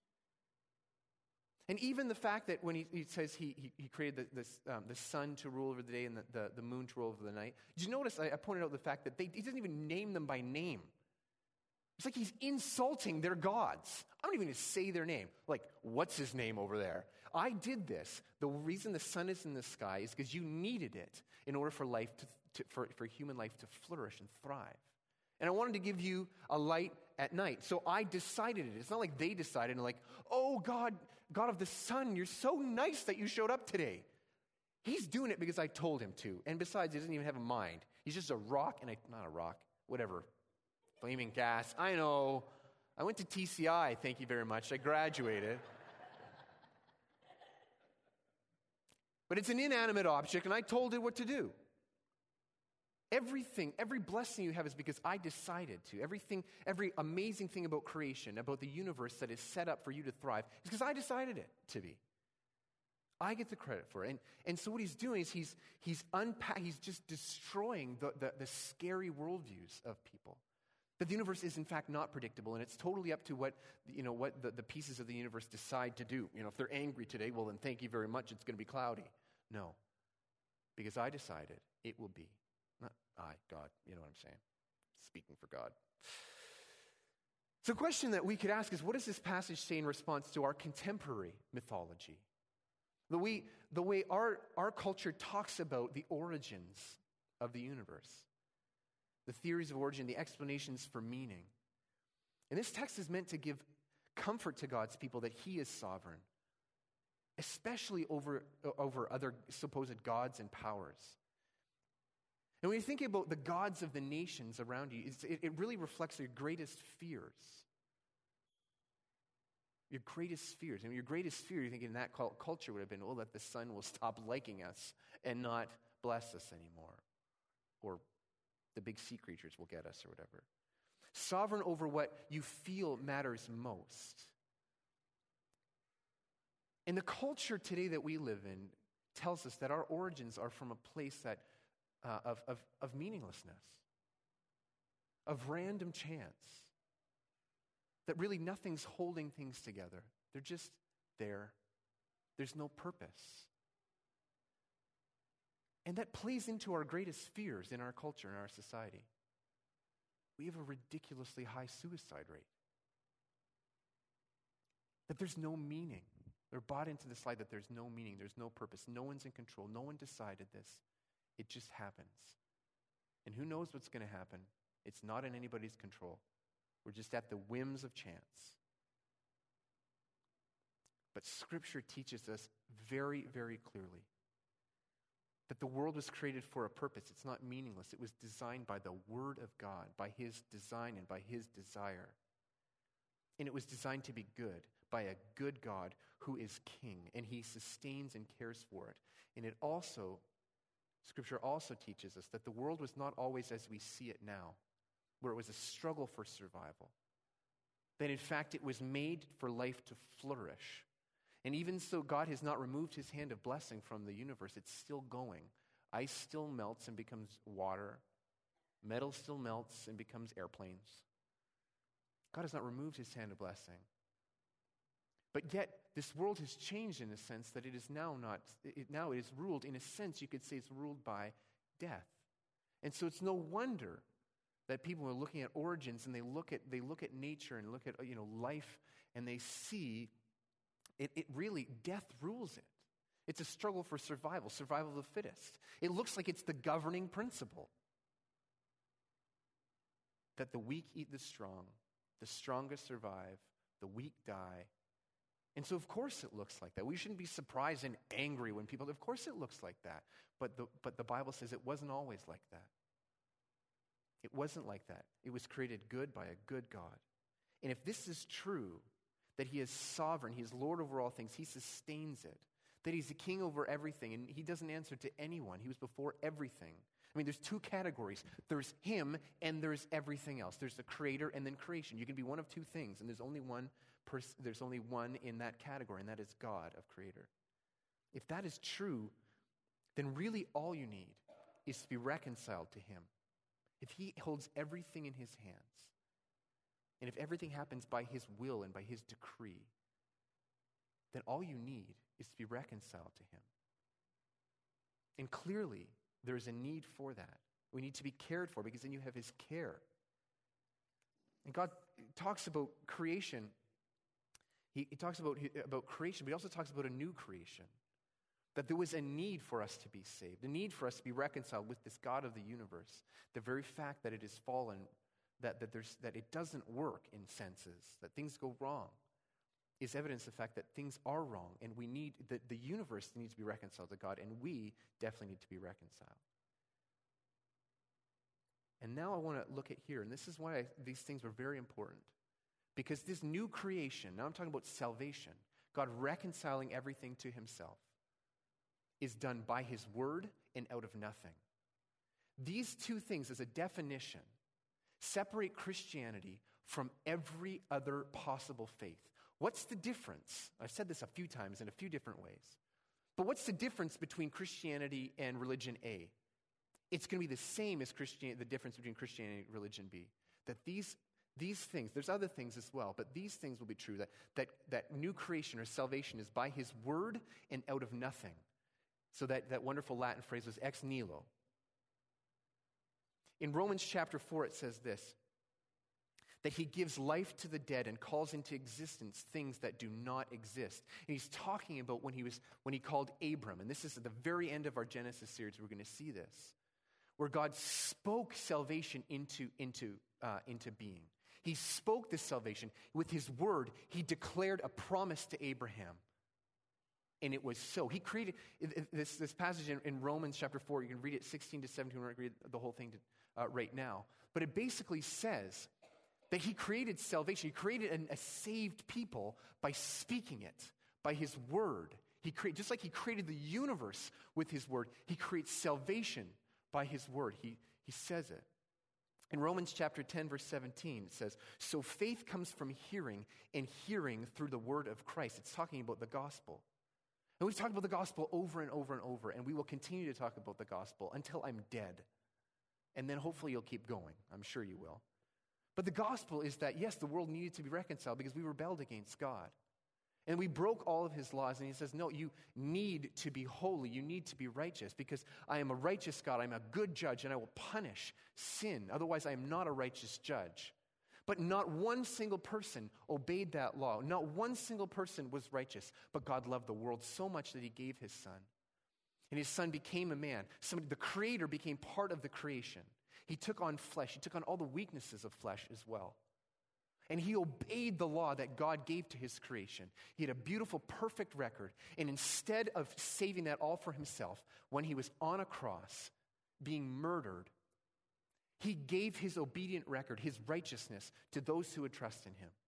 And even the fact that when he says he created the sun to rule over the day and the moon to rule over the night, did you notice I pointed out the fact that he doesn't even name them by name. It's like he's insulting their gods. I'm not even going to say their name. Like, what's his name over there? I did this. The reason the sun is in the sky is because you needed it in order for life for human life to flourish and thrive. And I wanted to give you a light at night. So I decided it. It's not like they decided and like, oh God, God of the sun, you're so nice that you showed up today. He's doing it because I told him to. And besides, he doesn't even have a mind. He's just a rock not a rock, whatever. Flaming gas. I know. I went to TCI, thank you very much. I graduated. But it's an inanimate object, and I told it what to do. Everything, every blessing you have is because I decided to. Everything, every amazing thing about creation, about the universe that is set up for you to thrive, is because I decided it to be. I get the credit for it. And so what he's doing is he's just destroying the scary worldviews of people. That the universe is in fact not predictable, and it's totally up to what the pieces of the universe decide to do. If they're angry today, well then thank you very much, it's going to be cloudy. No. Because I decided it will be. Not I, God, you know what I'm saying? Speaking for God. So the question that we could ask is, what does this passage say in response to our contemporary mythology? The way our culture talks about the origins of the universe, the theories of origin, the explanations for meaning. And this text is meant to give comfort to God's people that he is sovereign, especially over other supposed gods and powers. And when you think about the gods of the nations around you, it really reflects your greatest fears. Your greatest fears. And your greatest fear, you think in that culture would have been, that the sun will stop liking us and not bless us anymore. Or the big sea creatures will get us or whatever. Sovereign over what you feel matters most. And the culture today that we live in tells us that our origins are from a place that of meaninglessness, of random chance. That really nothing's holding things together. They're just there. There's no purpose. And that plays into our greatest fears in our culture, in our society. We have a ridiculously high suicide rate. That there's no meaning. They're bought into the slide that there's no meaning, there's no purpose. No one's in control. No one decided this. It just happens. And who knows what's going to happen? It's not in anybody's control. We're just at the whims of chance. But Scripture teaches us very, very clearly that the world was created for a purpose. It's not meaningless. It was designed by the Word of God, by his design and by his desire. And it was designed to be good by a good God who is king, and he sustains and cares for it. And Scripture also teaches us that the world was not always as we see it now, where it was a struggle for survival. That in fact it was made for life to flourish. And even so, God has not removed his hand of blessing from the universe. It's still going. Ice still melts and becomes water. Metal still melts and becomes airplanes. God has not removed his hand of blessing. But yet, this world has changed in a sense that it is now it is ruled, in a sense, you could say it's ruled by death. And so it's no wonder that people are looking at origins and they look at nature and look at life, and they see it really, death rules it. It's a struggle for survival of the fittest. It looks like it's the governing principle. That the weak eat the strongest survive, the weak die. And so of course it looks like that. We shouldn't be surprised and angry when people, of course it looks like that. But the Bible says it wasn't always like that. It wasn't like that. It was created good by a good God. And if this is true, that he is sovereign, he is Lord over all things, he sustains it, that he's the king over everything, and he doesn't answer to anyone. He was before everything. I mean, there's two categories. There's him and there's everything else. There's the creator and then creation. You can be one of two things, and there's only one in that category, and that is God of creator. If that is true, then really all you need is to be reconciled to him. If he holds everything in his hands, and if everything happens by his will and by his decree, then all you need is to be reconciled to him. And clearly, there is a need for that. We need to be cared for because then you have his care. And God, talks about creation, he talks about creation, but he also talks about a new creation. That there was a need for us to be saved, a need for us to be reconciled with this God of the universe. The very fact that it is fallen, that it doesn't work in senses, that things go wrong, is evidence of the fact that things are wrong, and we need the universe needs to be reconciled to God, and we definitely need to be reconciled. And now I want to look at here, and this is why these things are very important. Because this new creation, now I'm talking about salvation, God reconciling everything to himself, is done by his word and out of nothing. These two things, as a definition, separate Christianity from every other possible faith. What's the difference? I've said this a few times in a few different ways. But what's the difference between Christianity and religion A? It's going to be the same as the difference between Christianity and religion B. That these things, there's other things as well, but these things will be true. That new creation or salvation is by his word and out of nothing. So that wonderful Latin phrase was ex nihilo. In Romans chapter 4, it says this, that he gives life to the dead and calls into existence things that do not exist. And he's talking about when he called Abram, and this is at the very end of our Genesis series, we're going to see this, where God spoke salvation into being. He spoke this salvation. With his word, he declared a promise to Abraham. And it was so. He created this passage in Romans chapter 4. You can read it 16 to 17. We're not going to read the whole thing right now. But it basically says that he created salvation. He created a saved people by speaking it, by his word. Just like he created the universe with his word, he creates salvation by his word. He says it. In Romans chapter 10, verse 17, it says, so faith comes from hearing, and hearing through the word of Christ. It's talking about the gospel. And we've talked about the gospel over and over and over, and we will continue to talk about the gospel until I'm dead. And then hopefully you'll keep going. I'm sure you will. But the gospel is that, yes, the world needed to be reconciled because we rebelled against God. And we broke all of his laws, and he says, no, you need to be holy. You need to be righteous because I am a righteous God. I'm a good judge, and I will punish sin. Otherwise, I am not a righteous judge. But not one single person obeyed that law. Not one single person was righteous. But God loved the world so much that he gave his son. And his son became a man. The creator became part of the creation. He took on flesh. He took on all the weaknesses of flesh as well. And he obeyed the law that God gave to his creation. He had a beautiful, perfect record. And instead of saving that all for himself, when he was on a cross, being murdered, he gave his obedient record, his righteousness, to those who would trust in him.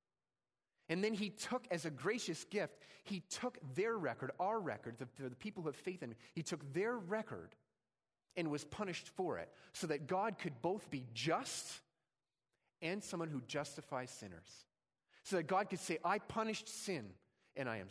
And then he took, as a gracious gift, he took their record, our record, the people who have faith in him, he took their record and was punished for it, so that God could both be just and someone who justifies sinners. So that God could say, I punished sin, and I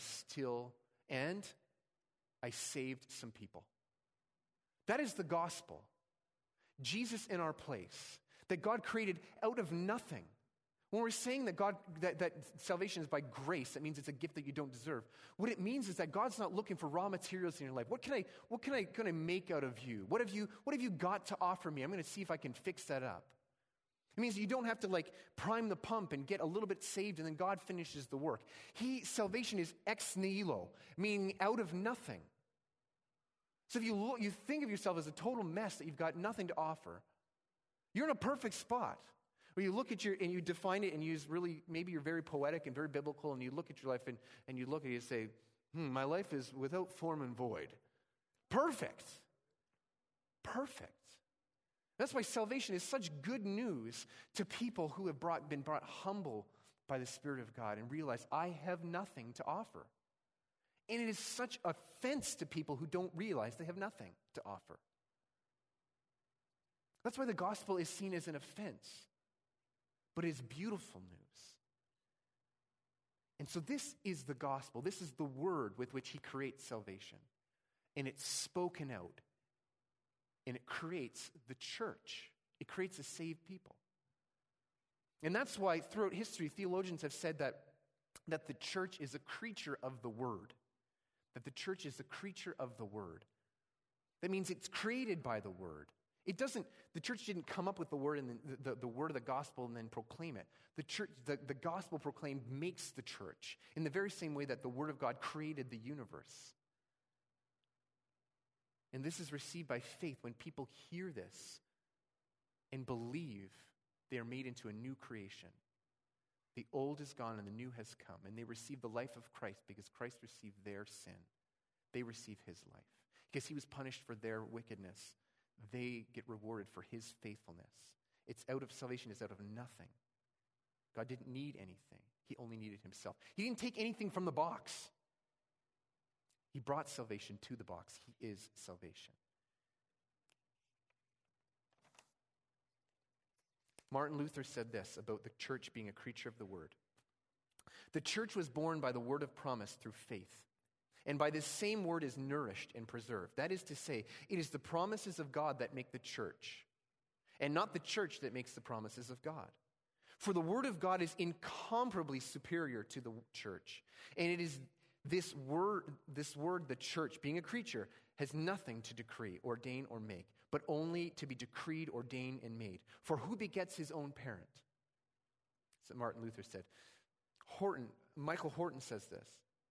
saved some people. That is the gospel. Jesus in our place, that God created out of nothing. When we're saying that salvation is by grace, that means it's a gift that you don't deserve. What it means is that God's not looking for raw materials in your life. What can I make out of you? What have you got to offer me? I'm going to see if I can fix that up. It means you don't have to prime the pump and get a little bit saved and then God finishes the work. Salvation is ex nihilo, meaning out of nothing. So if you think of yourself as a total mess that you've got nothing to offer, you're in a perfect spot. Where you look at and you define it and use maybe you're very poetic and very biblical, and you look at your life and you look at it and say, my life is without form and void. Perfect. Perfect. That's why salvation is such good news to people who have been brought humble by the Spirit of God and realize, I have nothing to offer. And it is such offense to people who don't realize they have nothing to offer. That's why the gospel is seen as an offense, but it's beautiful news. And so this is the gospel. This is the word with which he creates salvation. And it's spoken out. And it creates the church. It creates a saved people. And that's why throughout history, theologians have said that the church is a creature of the word. That the church is a creature of the word. That means it's created by the word. The church didn't come up with the word and the word of the gospel and then proclaim it. The church, the gospel proclaimed makes the church in the very same way that the word of God created the universe. And this is received by faith. When people hear this and believe, they are made into a new creation. The old is gone and the new has come, and they receive the life of Christ because Christ received their sin. They receive his life. Because he was punished for their wickedness, they get rewarded for his faithfulness. It's out of salvation, it's out of nothing. God didn't need anything. He only needed himself. He didn't take anything from the box. He brought salvation to the box. He is salvation. Martin Luther said this about the church being a creature of the word. The church was born by the word of promise through faith. And by this same word is nourished and preserved. That is to say, it is the promises of God that make the church, and not the church that makes the promises of God. For the word of God is incomparably superior to the church. And it is this word, the church, being a creature, has nothing to decree, ordain, or make, but only to be decreed, ordained, and made. For who begets his own parent? That's what Martin Luther said. Michael Horton says this.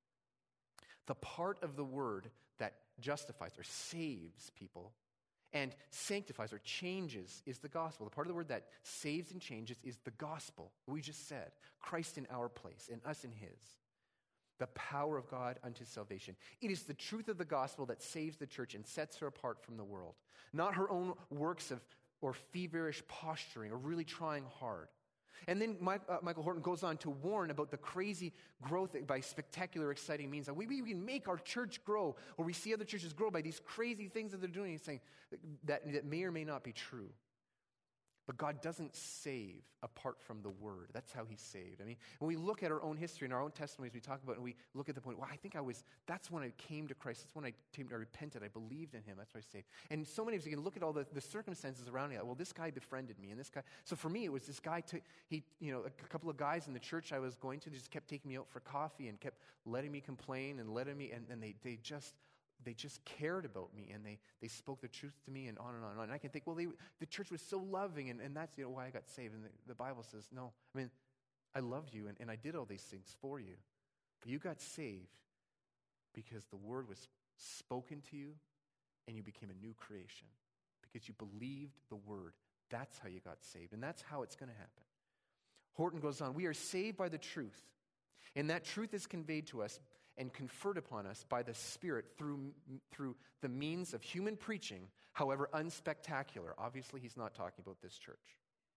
The part of the word that justifies or saves people and sanctifies or changes is the gospel. The part of the word that saves and changes is the gospel. We just said, Christ in our place and us in his. The power of God unto salvation. It is the truth of the gospel that saves the church and sets her apart from the world. Not her own works or feverish posturing or really trying hard. And then Michael Horton goes on to warn about the crazy growth by spectacular, exciting means. That we can make our church grow, or we see other churches grow by these crazy things that they're doing. He's saying that may or may not be true. But God doesn't save apart from the word. That's how he saved. I mean, when we look at our own history and our own testimonies, we talk about, and we look at the point, that's when I came to Christ. That's when I repented. I believed in him. That's why I saved. And so many of us, you can look at all the circumstances around you. Well, this guy befriended me, and this guy. So for me, it was this guy, a couple of guys in the church I was going to just kept taking me out for coffee and kept letting me complain and and they just cared about me, and they spoke the truth to me, and on and on and on. And I can think, well, the church was so loving, and that's why I got saved. And the Bible says, no, I mean, I loved you, and I did all these things for you. But you got saved because the word was spoken to you, and you became a new creation. Because you believed the word. That's how you got saved, and that's how it's going to happen. Horton goes on, we are saved by the truth, and that truth is conveyed to us and conferred upon us by the Spirit through the means of human preaching, however unspectacular. Obviously, he's not talking about this church.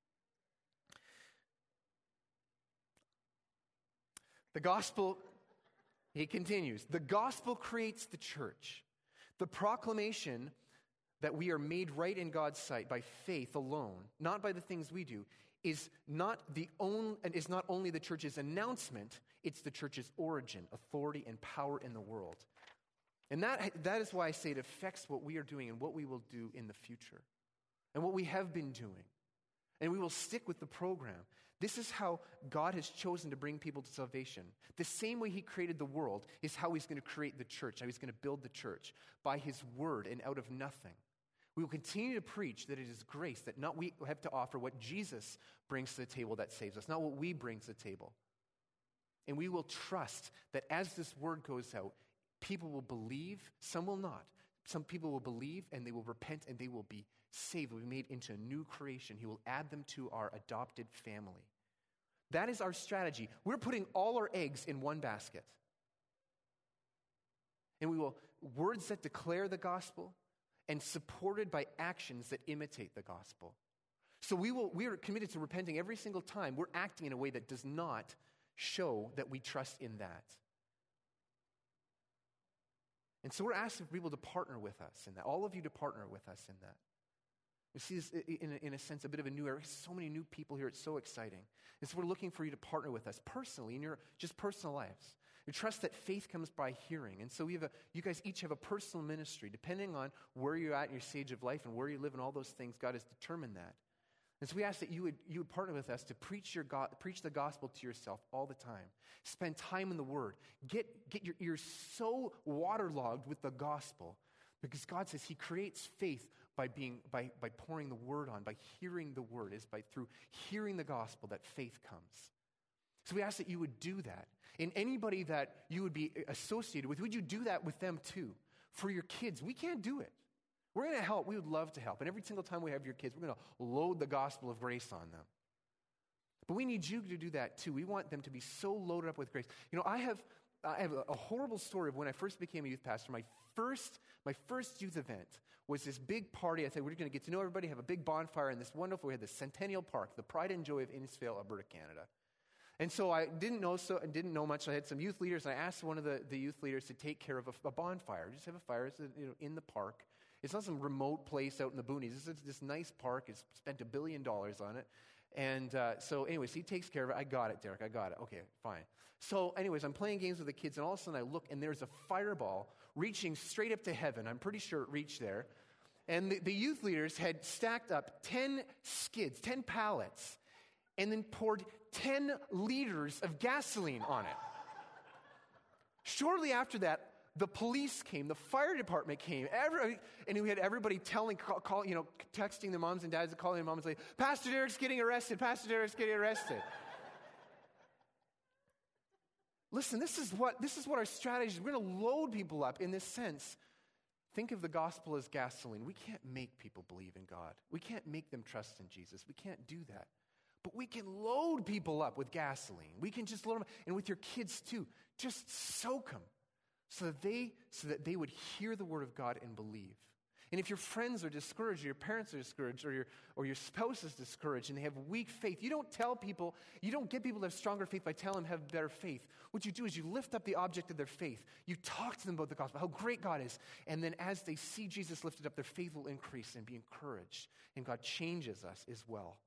The gospel, he continues, the gospel creates the church. The proclamation that we are made right in God's sight by faith alone, not by the things we do, is not only the church's announcement, it's the church's origin, authority, and power in the world. And that is why I say it affects what we are doing and what we will do in the future, and what we have been doing. And we will stick with the program. This is how God has chosen to bring people to salvation. The same way he created the world is how he's going to create the church, how he's going to build the church, by his word and out of nothing. We will continue to preach that it is grace, that not we have to offer what Jesus brings to the table that saves us, not what we bring to the table. And we will trust that as this word goes out, people will believe, some will not. Some people will believe and they will repent and they will be saved. We'll be made into a new creation. He will add them to our adopted family. That is our strategy. We're putting all our eggs in one basket. And we will, words that declare the gospel, and supported by actions that imitate the gospel. So we are committed to repenting every single time we're acting in a way that does not show that we trust in that. And so we're asking people to partner with us in that, all of you to partner with us in that. You see this in a sense, a bit of a new era. So many new people here, it's so exciting. And so we're looking for you to partner with us personally in your just personal lives. We trust that faith comes by hearing. And so you guys each have a personal ministry, depending on where you're at in your stage of life and where you live and all those things. God has determined that. And so we ask that you would partner with us to preach the gospel to yourself all the time. Spend time in the Word. Get your ears so waterlogged with the gospel Because God says he creates faith by pouring the word on, by hearing the word. It's through hearing the gospel that faith comes. So we ask that you would do that. And anybody that you would be associated with, would you do that with them too? For your kids, we can't do it. We're going to help. We would love to help. And every single time we have your kids, we're going to load the gospel of grace on them. But we need you to do that too. We want them to be so loaded up with grace. You know, I have a horrible story of when I first became a youth pastor. My first youth event was this big party. I said, we're going to get to know everybody, have a big bonfire in this wonderful, we had the Centennial Park, the pride and joy of Innisfail, Alberta, Canada. And so I didn't know much. I had some youth leaders, and I asked one of the youth leaders to take care of a bonfire. Just have a fire in the park. It's not some remote place out in the boonies. This nice park. It's spent $1 billion on it. And so anyways, he takes care of it. I got it, Derek. I got it. Okay, fine. So anyways, I'm playing games with the kids, and all of a sudden I look, and there's a fireball reaching straight up to heaven. I'm pretty sure it reached there. And the youth leaders had stacked up 10 skids, 10 pallets, and then poured 10 liters of gasoline on it. Shortly after that, the police came, the fire department came, and we had everybody texting their moms and dads, calling their moms, like, Pastor Derek's getting arrested, Pastor Derek's getting arrested. Listen, this is what our strategy is. We're going to load people up in this sense. Think of the gospel as gasoline. We can't make people believe in God. We can't make them trust in Jesus. We can't do that. But we can load people up with gasoline. We can just load them up. And with your kids too, just soak them so that they would hear the word of God and believe. And if your friends are discouraged, or your parents are discouraged, or your spouse is discouraged, and they have weak faith, you don't get people to have stronger faith by telling them to have better faith. What you do is you lift up the object of their faith. You talk to them about the gospel, how great God is. And then as they see Jesus lifted up, their faith will increase and be encouraged. And God changes us as well.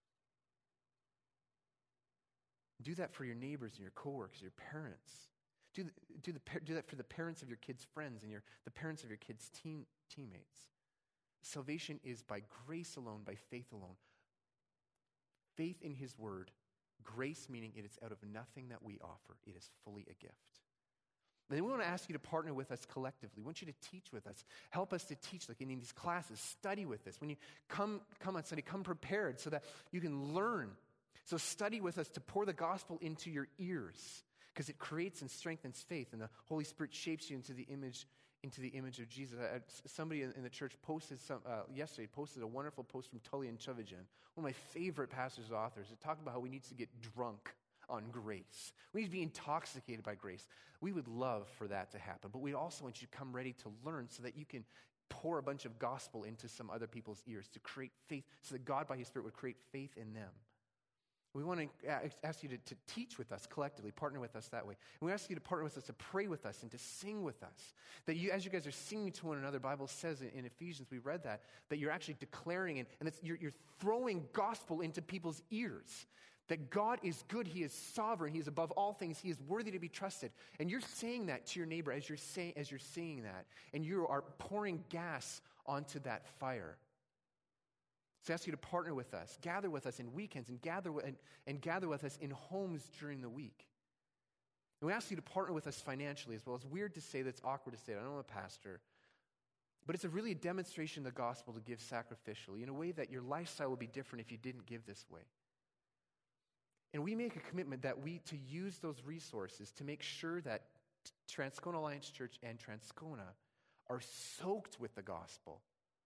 Do that for your neighbors and your coworkers, your parents. Do that for the parents of your kids' friends and the parents of your kids' teammates. Salvation is by grace alone, by faith alone. Faith in his word. Grace meaning it is out of nothing that we offer. It is fully a gift. And then we want to ask you to partner with us collectively. We want you to teach with us. Help us to teach, like in these classes. Study with us. When you come on Sunday, come prepared so that you can learn. So study with us to pour the gospel into your ears, because it creates and strengthens faith, and the Holy Spirit shapes you into the image of Jesus. Somebody in the church posted yesterday a wonderful post from Tully and Chavajan, one of my favorite pastors' authors. It talked about how we need to get drunk on grace. We need to be intoxicated by grace. We would love for that to happen, but we also want you to come ready to learn so that you can pour a bunch of gospel into some other people's ears to create faith, so that God by his Spirit would create faith in them. We want to ask you to teach with us collectively, partner with us that way. And we ask you to partner with us, to pray with us, and to sing with us. That you, as you guys are singing to one another, the Bible says in Ephesians, we read that you're actually declaring, and you're throwing gospel into people's ears. That God is good, he is sovereign, he is above all things, he is worthy to be trusted. And you're saying that to your neighbor as you're saying that, and you are pouring gas onto that fire. So I ask you to partner with us, gather with us in weekends, and gather with us in homes during the week. And we ask you to partner with us financially as well. It's weird to say that, it's awkward to say that. I know I'm a pastor. But it's really a demonstration of the gospel to give sacrificially in a way that your lifestyle would be different if you didn't give this way. And we make a commitment that to use those resources to make sure that Transcona Alliance Church and Transcona are soaked with the gospel.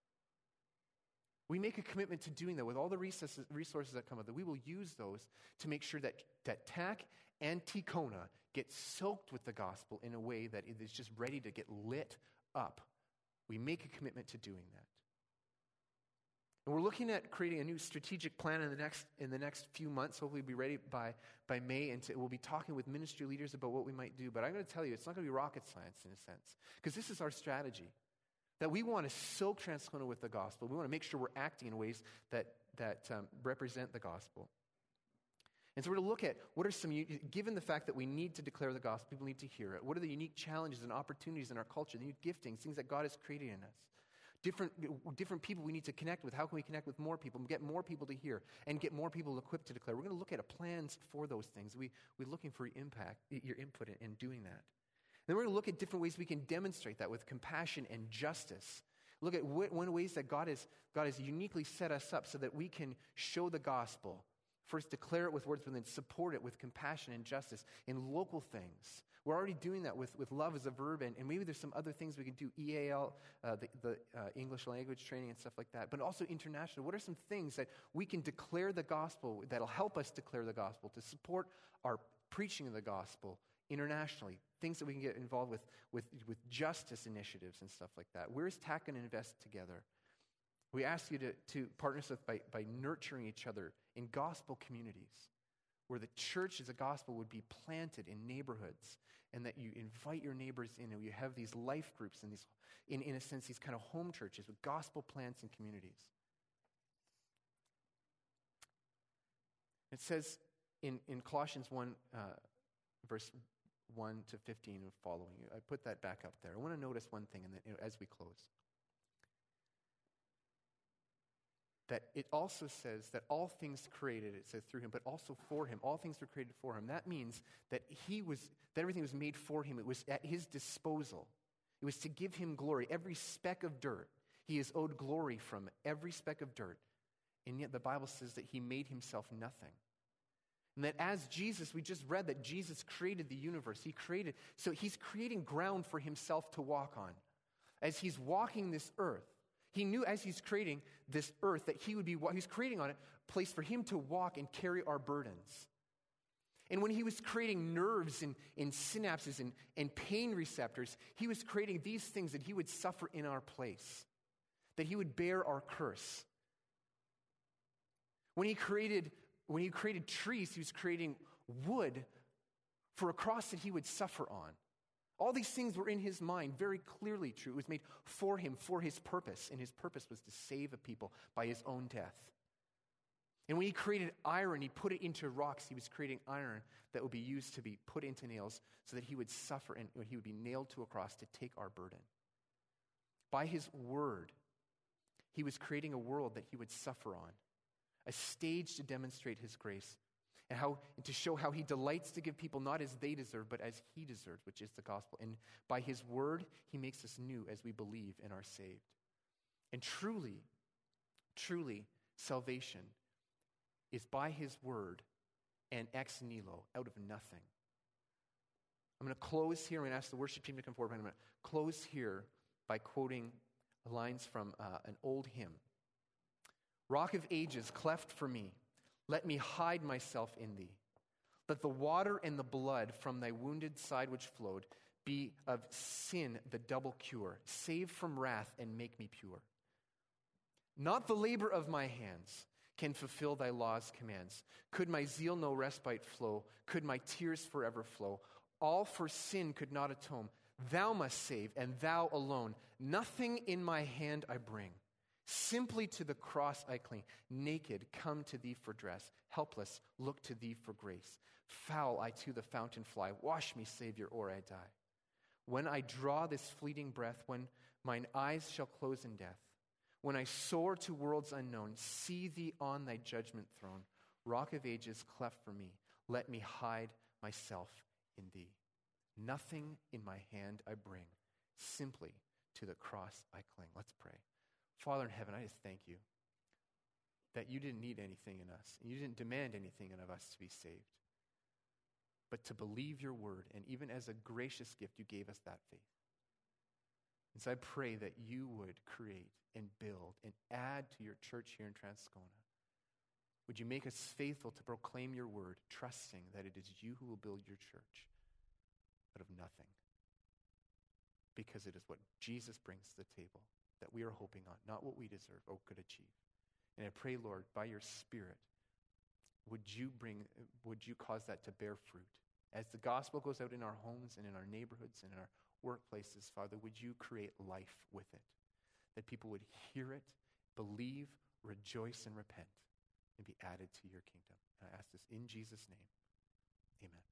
We make a commitment to doing that with all the resources that come up, that we will use those to make sure that TAC and Ticona get soaked with the gospel in a way that it is just ready to get lit up. We make a commitment to doing that. And we're looking at creating a new strategic plan in the next few months. Hopefully we'll be ready by May, and we'll be talking with ministry leaders about what we might do. But I'm going to tell you, it's not going to be rocket science in a sense, because this is our strategy. That we want to soak Transcona with the gospel. We want to make sure we're acting in ways that represent the gospel. And so we're going to look at what are some, given the fact that we need to declare the gospel, people need to hear it. What are the unique challenges and opportunities in our culture, the unique giftings, things that God has created in us? Different people we need to connect with. How can we connect with more people and get more people to hear and get more people equipped to declare? We're going to look at plans for those things. We're looking for your input in doing that. Then we're going to look at different ways we can demonstrate that with compassion and justice. Look at one ways that God has uniquely set us up so that we can show the gospel. First, declare it with words, but then support it with compassion and justice in local things. We're already doing that with love as a verb, and maybe there's some other things we can do, EAL, the English language training and stuff like that, but also international. What are some things that we can declare the gospel, that'll help us declare the gospel, to support our preaching of the gospel internationally? Things that we can get involved with justice initiatives and stuff like that. Where's TAC going to invest together? We ask you to partner us with by nurturing each other in gospel communities, where the church as a gospel would be planted in neighborhoods, and that you invite your neighbors in, and you have these life groups and these, in a sense, these kind of home churches with gospel plants and communities. It says in Colossians 1, verse 1 to 15 and following. I put that back up there. I want to notice one thing as we close. That it also says that all things created, it says through him, but also for him. All things were created for him. That means that that everything was made for him. It was at his disposal. It was to give him glory. Every speck of dirt, he is owed glory from every speck of dirt. And yet the Bible says that he made himself nothing. And that as Jesus, we just read that Jesus created the universe. So he's creating ground for himself to walk on. As he's walking this earth, he knew as he's creating this earth that he's creating on it a place for him to walk and carry our burdens. And when he was creating nerves and synapses and pain receptors, he was creating these things that he would suffer in our place, that he would bear our curse. When he created trees, he was creating wood for a cross that he would suffer on. All these things were in his mind, very clearly true. It was made for him, for his purpose, and his purpose was to save a people by his own death. And when he created iron, he put it into rocks. He was creating iron that would be used to be put into nails so that he would suffer and he would be nailed to a cross to take our burden. By his word, he was creating a world that he would suffer on, a stage to demonstrate his grace, and to show how he delights to give people not as they deserve, but as he deserves, which is the gospel. And by his word, he makes us new as we believe and are saved. And truly, truly, salvation is by his word and ex nihilo, out of nothing. I'm going to close here. I'm going to ask the worship team to come forward. I'm going to close here by quoting lines from an old hymn. Rock of ages, cleft for me, let me hide myself in thee. Let the water and the blood from thy wounded side which flowed be of sin the double cure. Save from wrath and make me pure. Not the labor of my hands can fulfill thy law's commands. Could my zeal no respite flow? Could my tears forever flow? All for sin could not atone. Thou must save, and thou alone. Nothing in my hand I bring. Simply to the cross I cling. Naked, come to thee for dress. Helpless, look to thee for grace. Foul, I to the fountain fly. Wash me, Savior, or I die. When I draw this fleeting breath, when mine eyes shall close in death, when I soar to worlds unknown, see thee on thy judgment throne. Rock of ages, cleft for me. Let me hide myself in thee. Nothing in my hand I bring. Simply to the cross I cling. Let's pray. Father in heaven, I just thank you that you didn't need anything in us, and you didn't demand anything of us to be saved, but to believe your word, and even as a gracious gift, you gave us that faith. And so I pray that you would create and build and add to your church here in Transcona. Would you make us faithful to proclaim your word, trusting that it is you who will build your church out of nothing, because it is what Jesus brings to the table that we are hoping on, not what we deserve or could achieve. And I pray, Lord, by your Spirit, would you cause that to bear fruit? As the gospel goes out in our homes and in our neighborhoods and in our workplaces, Father, would you create life with it? That people would hear it, believe, rejoice, and repent, and be added to your kingdom. And I ask this in Jesus' name. Amen.